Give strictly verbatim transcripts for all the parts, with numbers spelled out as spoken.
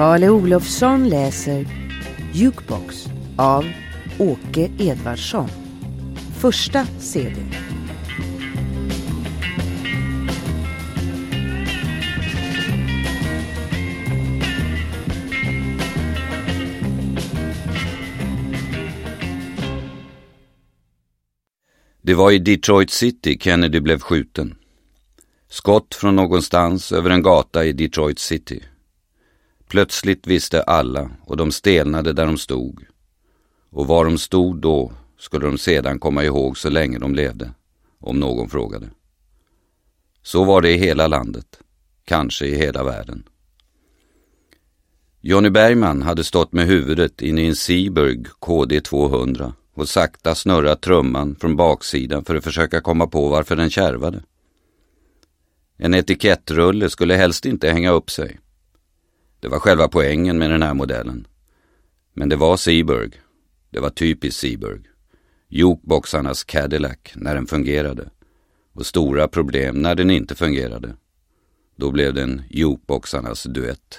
Fale Olofsson läser Jukebox av Åke Edvardsson. Första C D. Det var i Detroit City Kennedy blev skjuten. Skott från någonstans över en gata i Detroit City. Plötsligt visste alla och de stelnade där de stod. Och var de stod då skulle de sedan komma ihåg så länge de levde, om någon frågade. Så var det i hela landet, kanske i hela världen. Johnny Bergman hade stått med huvudet inne i en Seaburg K D tvåhundra och sakta snurrat trumman från baksidan för att försöka komma på varför den kärvade. En etikettrulle skulle helst inte hänga upp sig. Det var själva poängen med den här modellen. Men det var Seaburg. Det var typiskt Seaburg. Jukeboxarnas Cadillac när den fungerade. Och stora problem när den inte fungerade. Då blev den jukeboxarnas duett.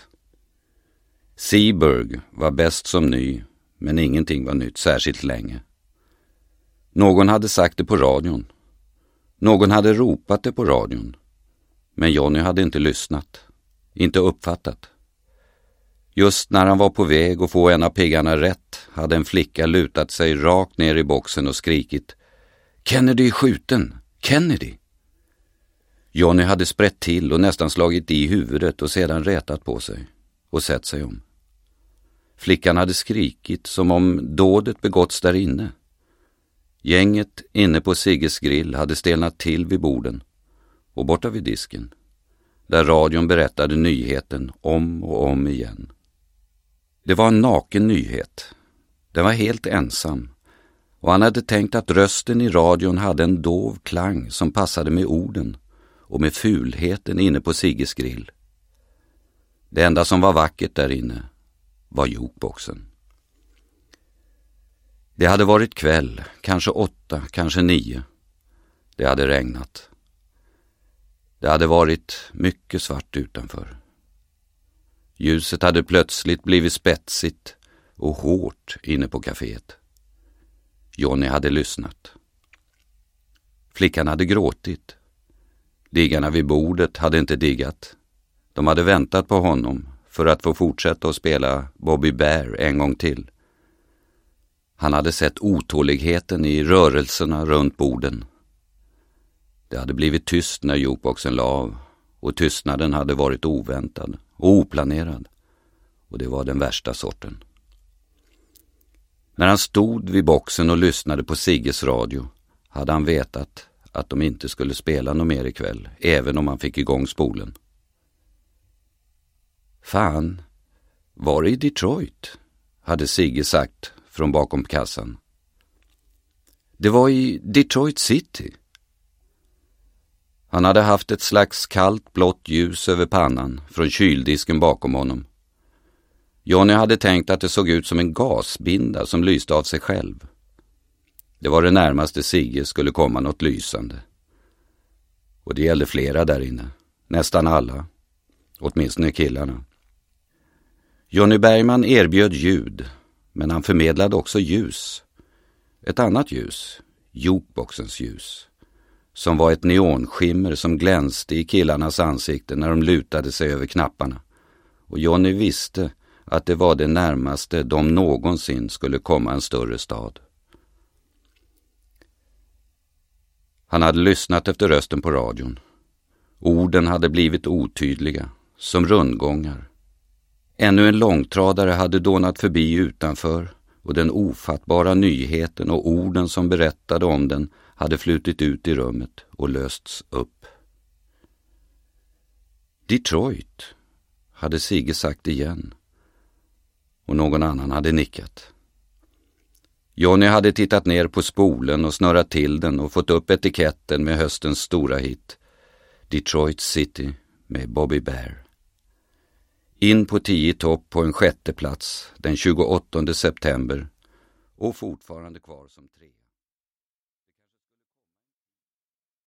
Seaburg var bäst som ny, men ingenting var nytt särskilt länge. Någon hade sagt det på radion. Någon hade ropat det på radion. Men Johnny hade inte lyssnat. Inte uppfattat. Just när han var på väg att få en av piggarna rätt hade en flicka lutat sig rakt ner i boxen och skrikit: Kennedy är skjuten! Kennedy! Johnny hade sprätt till och nästan slagit i huvudet och sedan rätat på sig och sett sig om. Flickan hade skrikit som om dådet begåtts där inne. Gänget inne på Sigges grill hade stelnat till vid borden och borta vid disken, där radion berättade nyheten om och om igen. Det var en naken nyhet. Den var helt ensam, och han hade tänkt att rösten i radion hade en dov klang som passade med orden och med fulheten inne på Sigges grill. Det enda som var vackert där inne var jukeboxen. Det hade varit kväll, kanske åtta, kanske nio. Det hade regnat. Det hade varit mycket svart utanför. Ljuset hade plötsligt blivit spetsigt och hårt inne på kaféet. Johnny hade lyssnat. Flickan hade gråtit. Diggarna vid bordet hade inte diggat. De hade väntat på honom för att få fortsätta att spela Bobby Bear en gång till. Han hade sett otåligheten i rörelserna runt borden. Det hade blivit tyst när jukeboxen la av, och tystnaden hade varit oväntad och oplanerad, och det var den värsta sorten. När han stod vid boxen och lyssnade på Sigges radio hade han vetat att de inte skulle spela något mer ikväll, även om han fick igång spolen. Fan, var det i Detroit? Hade Sigge sagt från bakom kassan. Det var i Detroit City. Han hade haft ett slags kallt blått ljus över pannan från kyldisken bakom honom. Johnny hade tänkt att det såg ut som en gasbinda som lyste av sig själv. Det var det närmaste Sigge skulle komma något lysande. Och det gällde flera där inne. Nästan alla. Åtminstone killarna. Johnny Bergman erbjöd ljud, men han förmedlade också ljus. Ett annat ljus, jukeboxens ljus, som var ett neonskimmer som glänste i killarnas ansikten när de lutade sig över knapparna. Och Johnny visste att det var det närmaste de någonsin skulle komma en större stad. Han hade lyssnat efter rösten på radion. Orden hade blivit otydliga, som rundgångar. Ännu en långtradare hade dånat förbi utanför, och den ofattbara nyheten och orden som berättade om den hade flutit ut i rummet och lösts upp. Detroit, hade Sigge sagt igen, och någon annan hade nickat. Johnny hade tittat ner på spolen och snurrat till den och fått upp etiketten med höstens stora hit, Detroit City med Bobby Bear. In på tio topp på en sjätte plats den tjugoåttonde september och fortfarande kvar som tre.